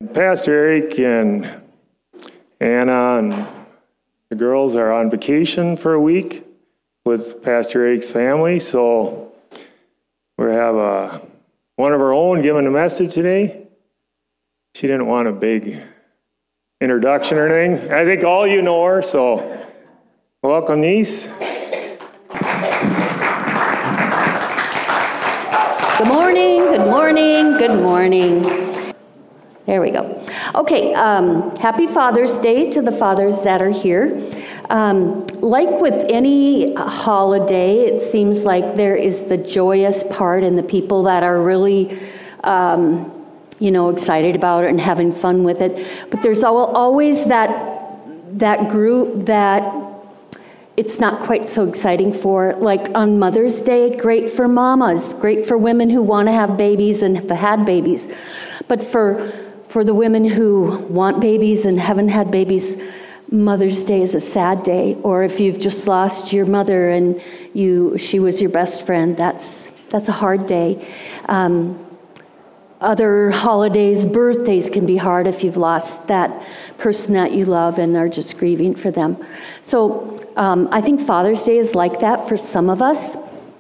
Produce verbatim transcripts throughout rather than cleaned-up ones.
Pastor Eric and Anna and the girls are on vacation for a week with Pastor Eric's family, so we have a, one of our own giving a message today. She didn't want a big introduction or anything. I think all you know her, so welcome, niece. Good morning, good morning, good morning. There we go. Okay, um, happy Father's Day to the fathers that are here. Um, like with any holiday, it seems like there is the joyous part and the people that are really, um, you know, excited about it and having fun with it. But there's always that that group that it's not quite so exciting for. Like on Mother's Day, great for mamas, great for women who want to have babies and have had babies. But for For the women who want babies and haven't had babies, Mother's Day is a sad day. Or if you've just lost your mother and you she was your best friend, that's that's a hard day. Um, other holidays, birthdays can be hard if you've lost that person that you love and are just grieving for them. So um, I think Father's Day is like that for some of us.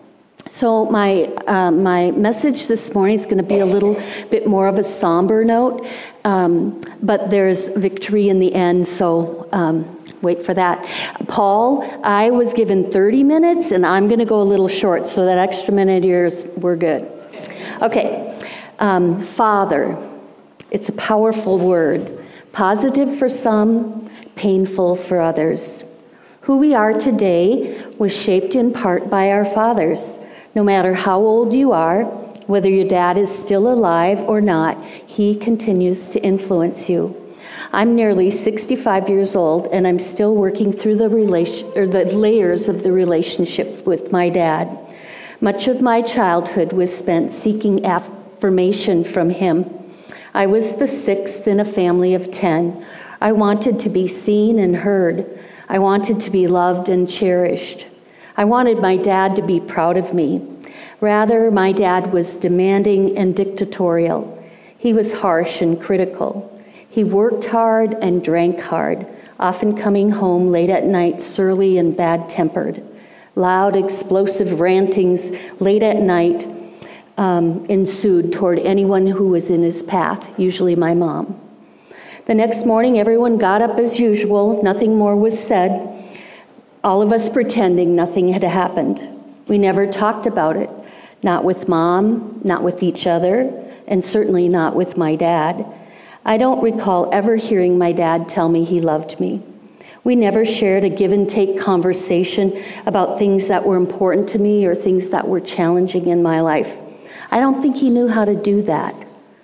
So my uh, my message this morning is going to be a little bit more of a somber note, um, but there's victory in the end, so um, wait for that. Paul, I was given thirty minutes, and I'm going to go a little short, so that extra minute yours, we're good. Okay, um, Father, it's a powerful word, positive for some, painful for others. Who we are today was shaped in part by our fathers. No matter how old you are, whether your dad is still alive or not, he continues to influence you. I'm nearly sixty-five years old, and I'm still working through the relation or the layers of the relationship with my dad. Much of my childhood was spent seeking affirmation from him. I was the sixth in a family of ten. I wanted to be seen and heard. I wanted to be loved and cherished. I wanted my dad to be proud of me. Rather, my dad was demanding and dictatorial. He was harsh and critical. He worked hard and drank hard, often coming home late at night surly and bad-tempered. Loud, explosive rantings late at night um, ensued toward anyone who was in his path, usually my mom. The next morning, everyone got up as usual. Nothing more was said. All of us pretending nothing had happened. We never talked about it. Not with Mom, not with each other, and certainly not with my dad. I don't recall ever hearing my dad tell me he loved me. We never shared a give and take conversation about things that were important to me or things that were challenging in my life. I don't think he knew how to do that.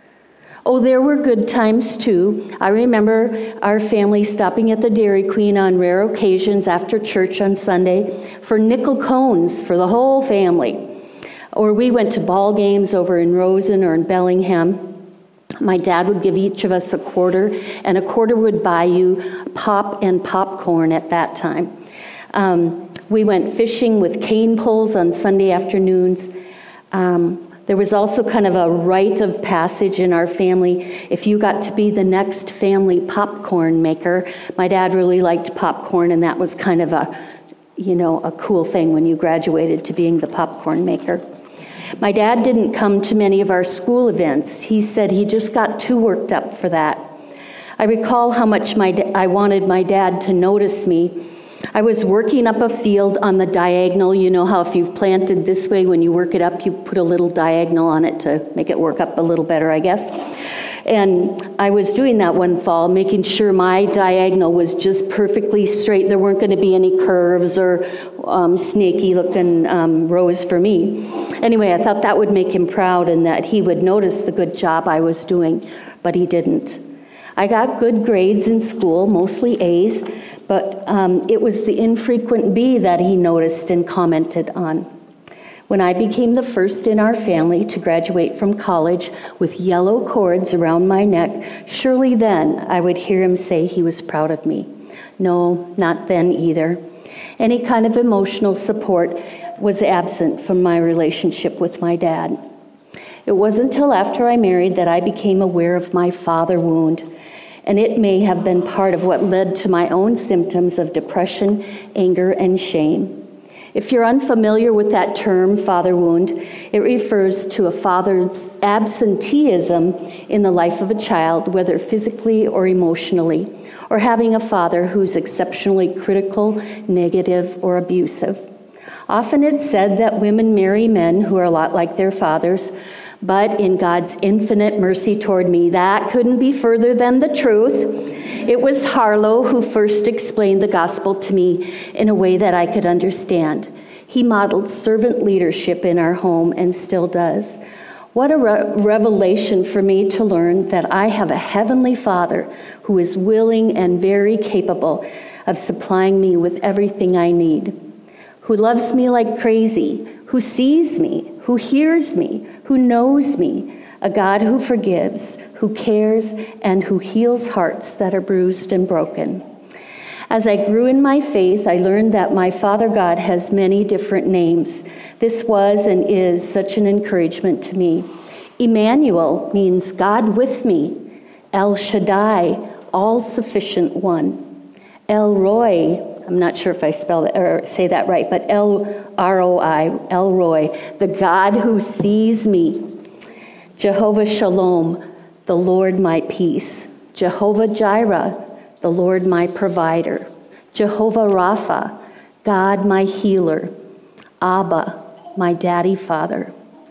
Oh, there were good times too. I remember our family stopping at the Dairy Queen on rare occasions after church on Sunday for nickel cones for the whole family. Or we went to ball games over in Rosen or in Bellingham. My dad would give each of us a quarter, and a quarter would buy you pop and popcorn at that time. Um, we went fishing with cane poles on Sunday afternoons. Um, There was also kind of a rite of passage in our family. If you got to be the next family popcorn maker, my dad really liked popcorn, and that was kind of a, you know, a cool thing when you graduated to being the popcorn maker. My dad didn't come to many of our school events. He said he just got too worked up for that. I recall how much my da- I wanted my dad to notice me. I was working up a field on the diagonal. You know how if you've planted this way, when you work it up, you put a little diagonal on it to make it work up a little better, I guess. And I was doing that one fall, making sure my diagonal was just perfectly straight. There weren't going to be any curves or um, snaky-looking um, rows for me. Anyway, I thought that would make him proud and that he would notice the good job I was doing, but he didn't. I got good grades in school, mostly A's, but um, it was the infrequent B that he noticed and commented on. When I became the first in our family to graduate from college with yellow cords around my neck, surely then I would hear him say he was proud of me. No, not then either. Any kind of emotional support was absent from my relationship with my dad. It wasn't until after I married that I became aware of my father wound, and it may have been part of what led to my own symptoms of depression, anger, and shame. If you're unfamiliar with that term, father wound, it refers to a father's absenteeism in the life of a child, whether physically or emotionally, or having a father who's exceptionally critical, negative, or abusive. Often it's said that women marry men who are a lot like their fathers, but in God's infinite mercy toward me, that couldn't be further than the truth. It was Harlow who first explained the gospel to me in a way that I could understand. He modeled servant leadership in our home and still does. What a re- revelation for me to learn that I have a heavenly Father who is willing and very capable of supplying me with everything I need, who loves me like crazy, who sees me, who hears me, who knows me, a God who forgives, who cares, and who heals hearts that are bruised and broken. As I grew in my faith, I learned that my Father God has many different names. This was and is such an encouragement to me. Emmanuel means God with me. El Shaddai, all-sufficient one. El Roi, I'm not sure if I spell that or say that right, but El R O I, El Roi, the God who sees me. Jehovah Shalom, the Lord my peace. Jehovah Jireh, the Lord my provider. Jehovah Rapha, God my healer. Abba, my daddy father.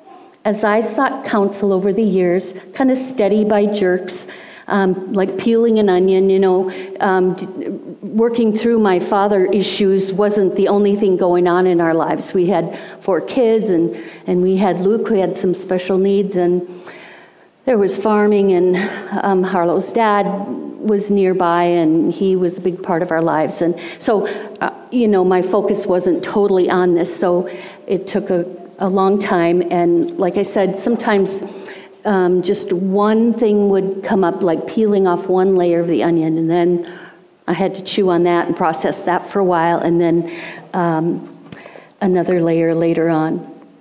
As I sought counsel over the years, kind of steady by jerks, um, like peeling an onion, you know, um, d- working through my father issues wasn't the only thing going on in our lives. We had four kids, and, and we had Luke, who had some special needs, and there was farming, and um, Harlow's dad was nearby, and he was a big part of our lives. And so, uh, you know, my focus wasn't totally on this, so it took a, a long time. And like I said, sometimes um, just one thing would come up, like peeling off one layer of the onion, and then I had to chew on that and process that for a while, and then um, another layer later on.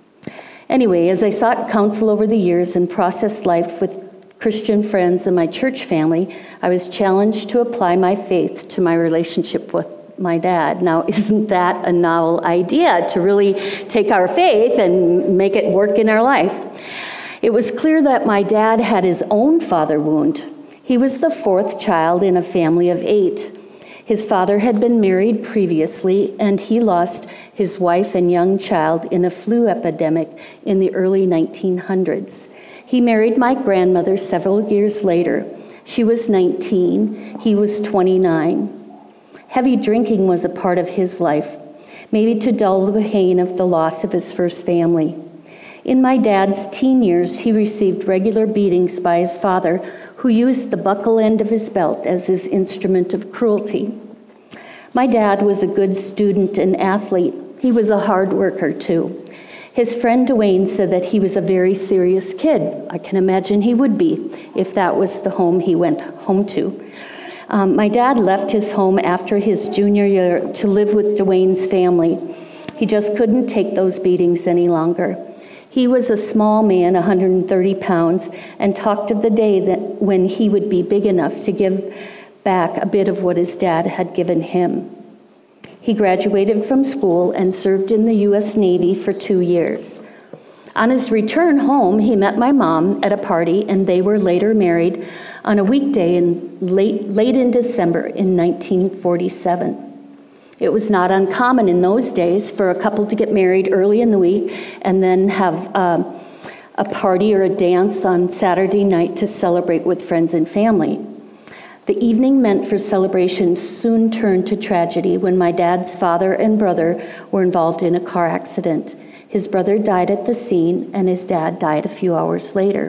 Anyway, as I sought counsel over the years and processed life with Christian friends and my church family, I was challenged to apply my faith to my relationship with my dad. Now, isn't that a novel idea, to really take our faith and make it work in our life? It was clear that my dad had his own father wound. He was the fourth child in a family of eight. His father had been married previously, and he lost his wife and young child in a flu epidemic in the early nineteen hundreds. He married my grandmother several years later. She was nineteen, he was twenty-nine. Heavy drinking was a part of his life, maybe to dull the pain of the loss of his first family. In my dad's teen years, he received regular beatings by his father, who used the buckle end of his belt as his instrument of cruelty. My dad was a good student and athlete. He was a hard worker, too. His friend Dwayne said that he was a very serious kid. I can imagine he would be if that was the home he went home to. Um, my dad left his home after his junior year to live with Dwayne's family. He just couldn't take those beatings any longer. He was a small man, one hundred thirty pounds, and talked of the day that when he would be big enough to give back a bit of what his dad had given him. He graduated from school and served in the U S Navy for two years. On his return home, he met my mom at a party, and they were later married on a weekday in late, late in December in nineteen forty-seven. It was not uncommon in those days for a couple to get married early in the week and then have uh, a party or a dance on Saturday night to celebrate with friends and family. The evening meant for celebration soon turned to tragedy when my dad's father and brother were involved in a car accident. His brother died at the scene, and his dad died a few hours later.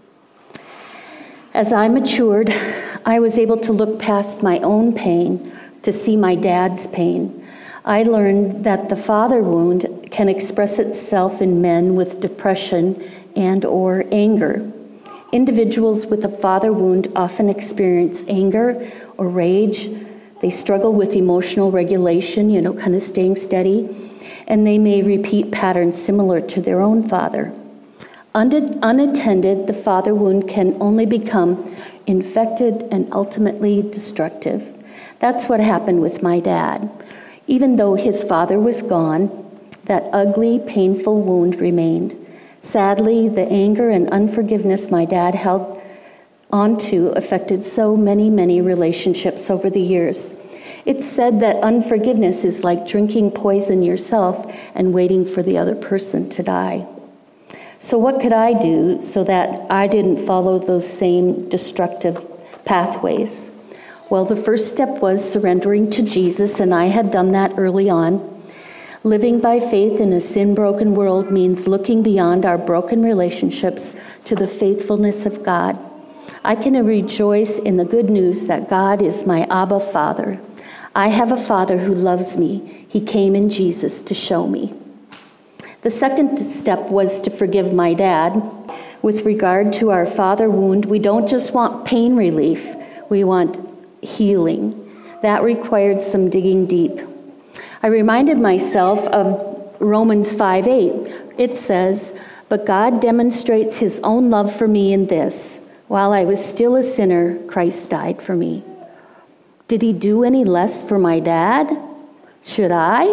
As I matured, I was able to look past my own pain to see my dad's pain. I learned that the father wound can express itself in men with depression and or anger. Individuals with a father wound often experience anger or rage. They struggle with emotional regulation, you know, kind of staying steady, and they may repeat patterns similar to their own father. Un- unattended, the father wound can only become infected and ultimately destructive. That's what happened with my dad. Even though his father was gone, that ugly, painful wound remained. Sadly, the anger and unforgiveness my dad held onto affected so many, many relationships over the years. It's said that unforgiveness is like drinking poison yourself and waiting for the other person to die. So what could I do so that I didn't follow those same destructive pathways? Well, the first step was surrendering to Jesus, and I had done that early on. Living by faith in a sin-broken world means looking beyond our broken relationships to the faithfulness of God. I can rejoice in the good news that God is my Abba Father. I have a Father who loves me. He came in Jesus to show me. The second step was to forgive my dad. With regard to our father wound, we don't just want pain relief, we want healing. That required some digging deep. I reminded myself of Romans five eight. It says, "But God demonstrates his own love for me in this: while I was still a sinner, Christ died for me." Did he do any less for my dad? Should I?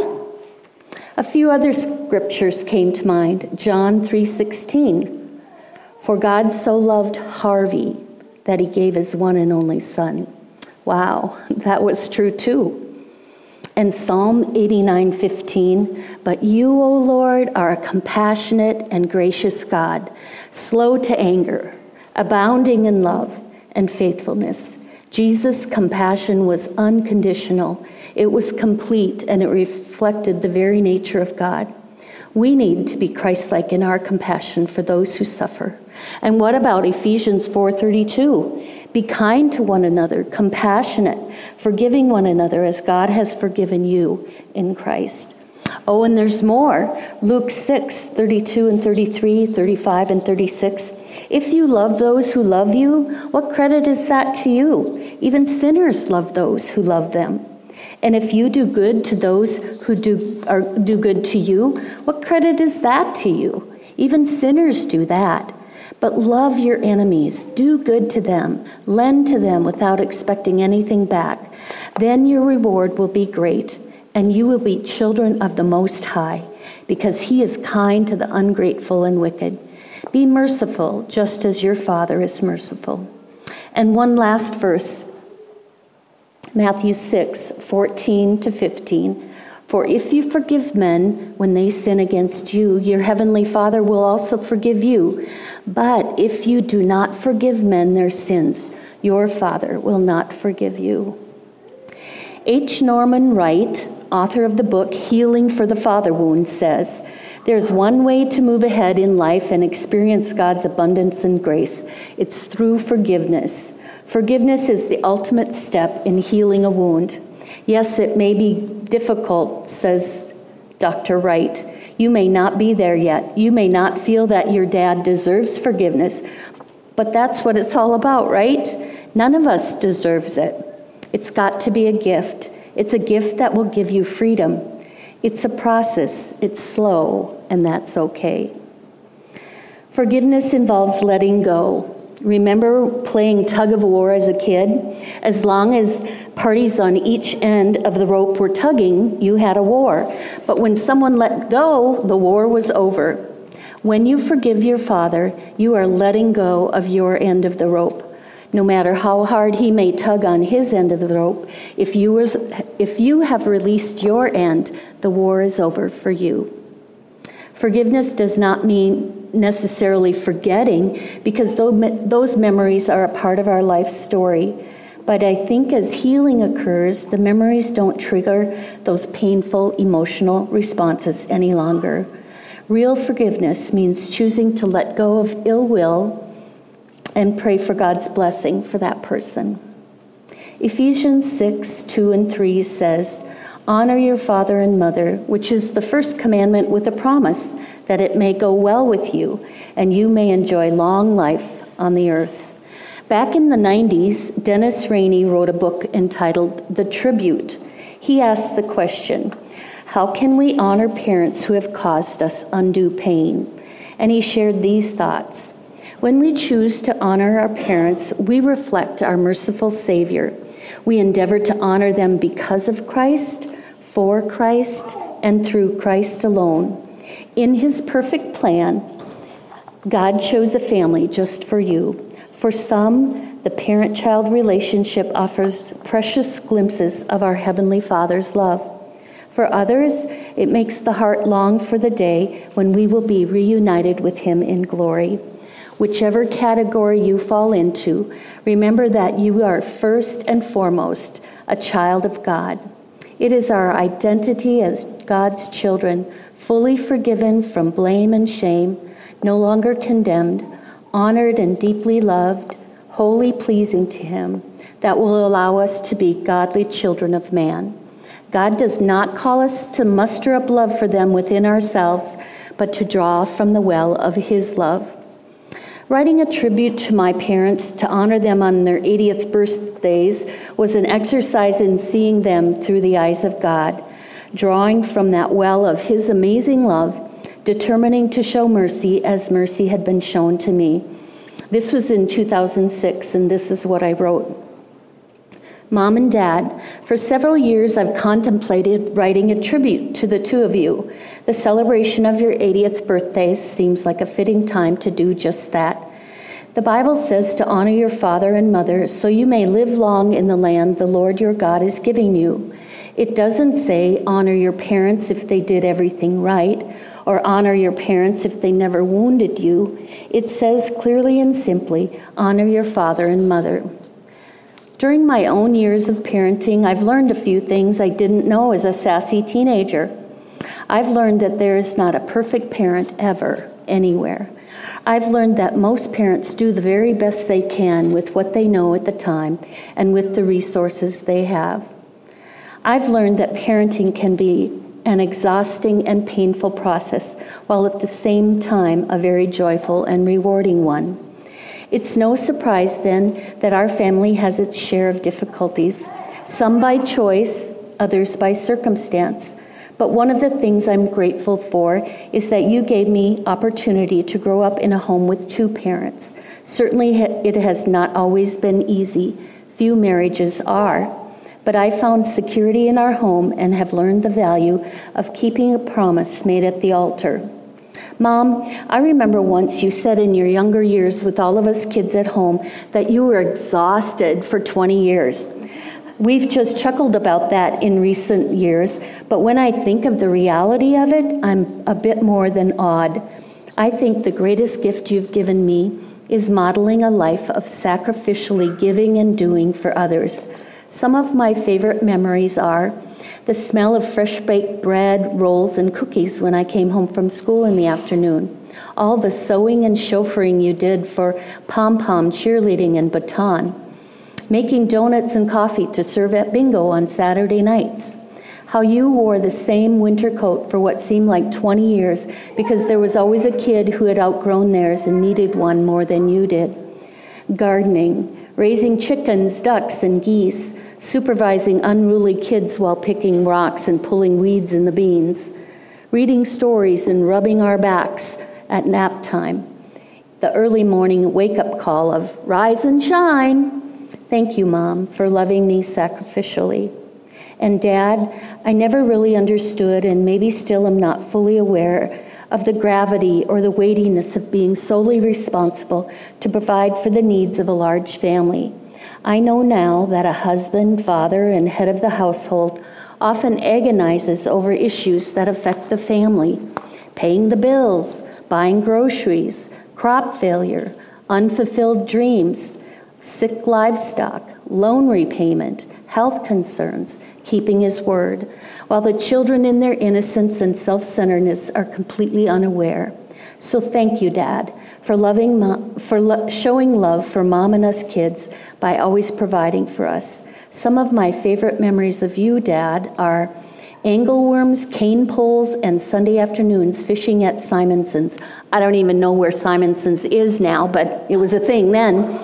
A few other scriptures came to mind. John three sixteen. "For God so loved Harvey that he gave his one and only son." Wow, that was true too. And Psalm eighty-nine fifteen, "But you, O Lord, are a compassionate and gracious God, slow to anger, abounding in love and faithfulness." Jesus' compassion was unconditional. It was complete, and it reflected the very nature of God. We need to be Christ-like in our compassion for those who suffer. And what about Ephesians four thirty-two? Be kind to one another, compassionate, forgiving one another as God has forgiven you in Christ. Oh, and there's more. Luke six thirty-two and thirty-three, thirty-five and thirty-six. "If you love those who love you, what credit is that to you? Even sinners love those who love them. And if you do good to those who do, or do good to you, what credit is that to you? Even sinners do that. But love your enemies, do good to them, lend to them without expecting anything back. Then your reward will be great, and you will be children of the Most High, because he is kind to the ungrateful and wicked. Be merciful, just as your Father is merciful." And one last verse, Matthew six fourteen to fifteen. "For if you forgive men when they sin against you, your heavenly Father will also forgive you. But if you do not forgive men their sins, your Father will not forgive you." H. Norman Wright, author of the book Healing for the Father Wound, says, "There's one way to move ahead in life and experience God's abundance and grace. It's through forgiveness. Forgiveness is the ultimate step in healing a wound. Yes, it may be difficult," says Doctor Wright. "You may not be there yet. You may not feel that your dad deserves forgiveness. But that's what it's all about, right? None of us deserves it. It's got to be a gift. It's a gift that will give you freedom. It's a process. It's slow, and that's okay." Forgiveness involves letting go. Remember playing tug of war as a kid? As long as parties on each end of the rope were tugging, you had a war. But when someone let go, the war was over. When you forgive your father, you are letting go of your end of the rope. No matter how hard he may tug on his end of the rope, if you, was, if you have released your end, the war is over for you. Forgiveness does not mean necessarily forgetting, because those memories are a part of our life story. But I think as healing occurs, the memories don't trigger those painful emotional responses any longer. Real forgiveness means choosing to let go of ill will and pray for God's blessing for that person. Ephesians six, two and three says, "Honor your father and mother, which is the first commandment with a promise, that it may go well with you, and you may enjoy long life on the earth." Back in the nineties, Dennis Rainey wrote a book entitled The Tribute. He asked the question, how can we honor parents who have caused us undue pain? and he shared these thoughts. When we choose to honor our parents, we reflect our merciful Savior. We endeavor to honor them because of Christ, for Christ, and through Christ alone. In his perfect plan, God chose a family just for you. For some, the parent-child relationship offers precious glimpses of our Heavenly Father's love. For others, it makes the heart long for the day when we will be reunited with him in glory. Whichever category you fall into, remember that you are first and foremost a child of God. It is our identity as God's children, fully forgiven from blame and shame, no longer condemned, honored and deeply loved, wholly pleasing to him, that will allow us to be godly children of man. God does not call us to muster up love for them within ourselves, but to draw from the well of his love. Writing a tribute to my parents to honor them on their eightieth birthdays was an exercise in seeing them through the eyes of God, drawing from that well of his amazing love, determining to show mercy as mercy had been shown to me. This was in two thousand six, and this is what I wrote. Mom and Dad, for several years I've contemplated writing a tribute to the two of you. The celebration of your eightieth birthdays seems like a fitting time to do just that. The Bible says to honor your father and mother so you may live long in the land the Lord your God is giving you. It doesn't say honor your parents if they did everything right, or honor your parents if they never wounded you. It says clearly and simply, honor your father and mother. During my own years of parenting, I've learned a few things I didn't know as a sassy teenager. I've learned that there is not a perfect parent ever, anywhere. I've learned that most parents do the very best they can with what they know at the time and with the resources they have. I've learned that parenting can be an exhausting and painful process, while at the same time a very joyful and rewarding one. It's no surprise, then, that our family has its share of difficulties, some by choice, others by circumstance. But one of the things I'm grateful for is that you gave me opportunity to grow up in a home with two parents. Certainly it has not always been easy. Few marriages are. But I found security in our home and have learned the value of keeping a promise made at the altar. Mom, I remember once you said in your younger years with all of us kids at home that you were exhausted for twenty years. We've just chuckled about that in recent years, but when I think of the reality of it, I'm a bit more than awed. I think the greatest gift you've given me is modeling a life of sacrificially giving and doing for others. Some of my favorite memories are the smell of fresh-baked bread, rolls, and cookies when I came home from school in the afternoon. All the sewing and chauffeuring you did for pom-pom, cheerleading, and baton. Making donuts and coffee to serve at bingo on Saturday nights. How you wore the same winter coat for what seemed like twenty years because there was always a kid who had outgrown theirs and needed one more than you did. Gardening, raising chickens, ducks, and geese, supervising unruly kids while picking rocks and pulling weeds in the beans, reading stories and rubbing our backs at nap time, the early morning wake-up call of rise and shine. Thank you, Mom, for loving me sacrificially. And Dad, I never really understood and maybe still am not fully aware of the gravity or the weightiness of being solely responsible to provide for the needs of a large family. I know now that a husband, father, and head of the household often agonizes over issues that affect the family, paying the bills, buying groceries, crop failure, unfulfilled dreams, sick livestock, loan repayment, health concerns, keeping his word, while the children in their innocence and self-centeredness are completely unaware. So thank you, Dad, for loving, Mom, for lo- showing love for Mom and us kids by always providing for us. Some of my favorite memories of you, Dad, are angleworms, cane poles, and Sunday afternoons fishing at Simonson's. I don't even know where Simonson's is now, but it was a thing then.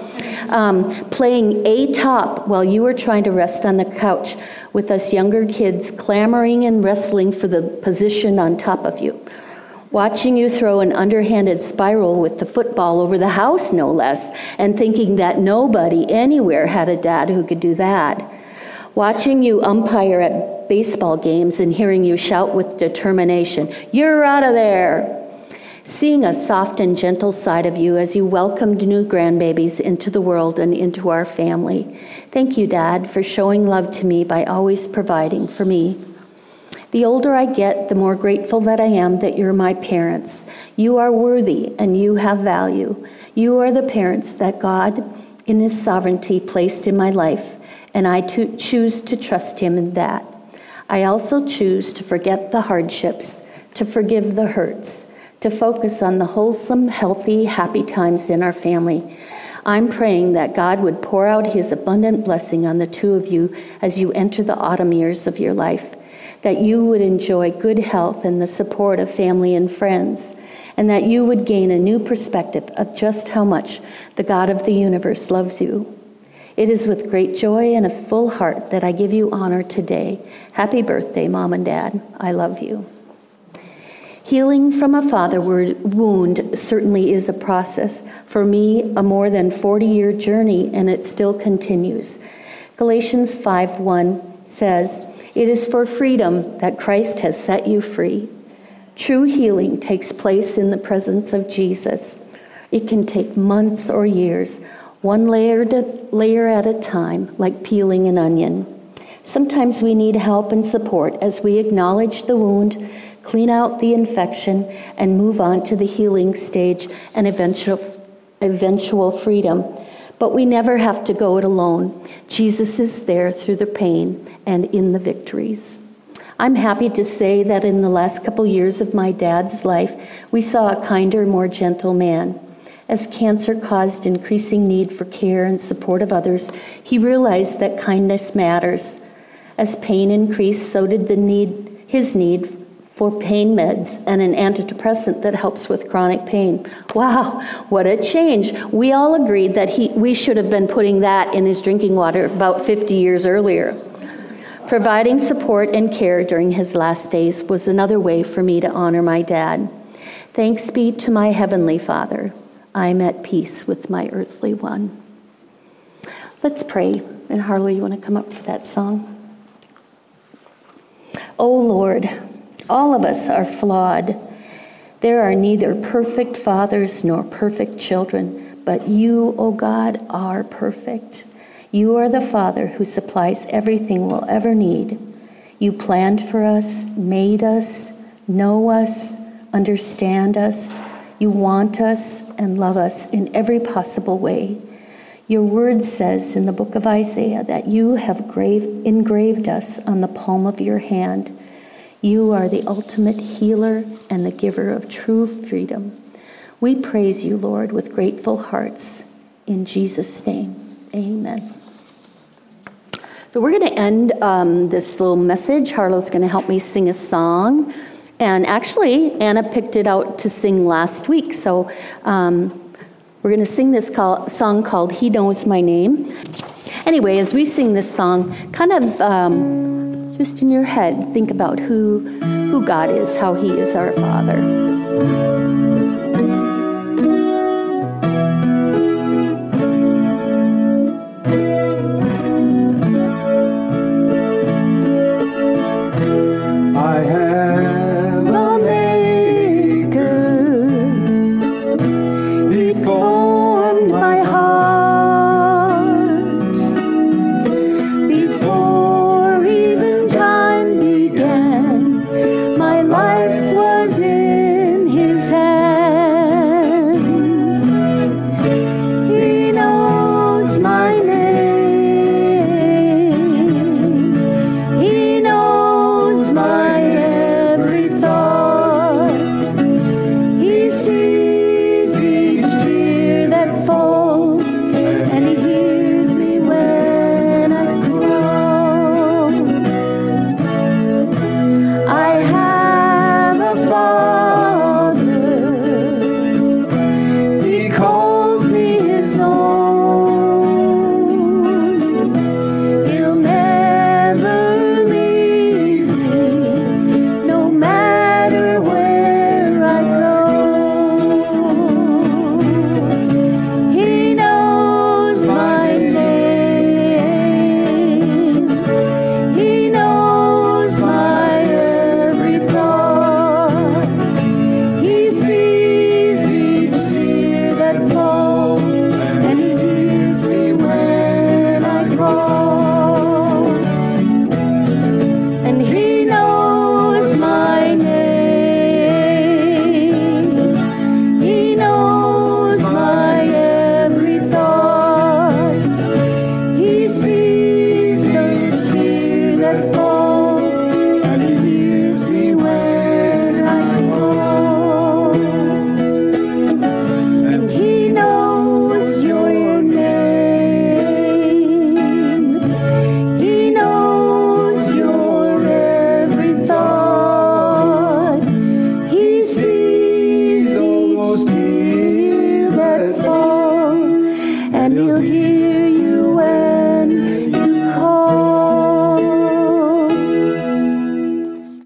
Um, playing A-top while you were trying to rest on the couch with us younger kids clamoring and wrestling for the position on top of you. Watching you throw an underhanded spiral with the football over the house, no less, and thinking that nobody anywhere had a dad who could do that. Watching you umpire at baseball games and hearing you shout with determination, "You're out of there!" Seeing a soft and gentle side of you as you welcomed new grandbabies into the world and into our family. Thank you, Dad, for showing love to me by always providing for me. The older I get, the more grateful that I am that you're my parents. You are worthy and you have value. You are the parents that God, in His sovereignty, placed in my life, and I to choose to trust Him in that. I also choose to forget the hardships, to forgive the hurts, to focus on the wholesome, healthy, happy times in our family. I'm praying that God would pour out His abundant blessing on the two of you as you enter the autumn years of your life, that you would enjoy good health and the support of family and friends, and that you would gain a new perspective of just how much the God of the universe loves you. It is with great joy and a full heart that I give you honor today. Happy birthday, Mom and Dad. I love you. Healing from a father wound certainly is a process. For me, a more than forty-year journey, and it still continues. Galatians five one says, "It is for freedom that Christ has set you free." True healing takes place in the presence of Jesus. It can take months or years, one layer, to, layer at a time, like peeling an onion. Sometimes we need help and support as we acknowledge the wound, clean out the infection, and move on to the healing stage and eventual, eventual freedom. But we never have to go it alone. Jesus is there through the pain and in the victories. I'm happy to say that in the last couple years of my dad's life, we saw a kinder, more gentle man. As cancer caused increasing need for care and support of others, he realized that kindness matters. As pain increased, so did the need, his need for pain meds and an antidepressant that helps with chronic pain. Wow, what a change. We all agreed that he, we should have been putting that in his drinking water about fifty years earlier. Providing support and care during his last days was another way for me to honor my dad. Thanks be to my Heavenly Father. I'm at peace with my earthly one. Let's pray. And Harlow, you want to come up for that song? Oh Lord, all of us are flawed. There are neither perfect fathers nor perfect children, but you, O God, are perfect. You are the Father who supplies everything we'll ever need. You planned for us, made us, know us, understand us. You want us and love us in every possible way. Your word says in the book of Isaiah that you have grave, engraved us on the palm of your hand. You are the ultimate healer and the giver of true freedom. We praise you, Lord, with grateful hearts. In Jesus' name, amen. So we're going to end um, this little message. Harlow's going to help me sing a song. And actually, Anna picked it out to sing last week. So um, we're going to sing this call, song called He Knows My Name. Anyway, as we sing this song, kind of... Um, just in your head, think about who, who God is, how He is our Father.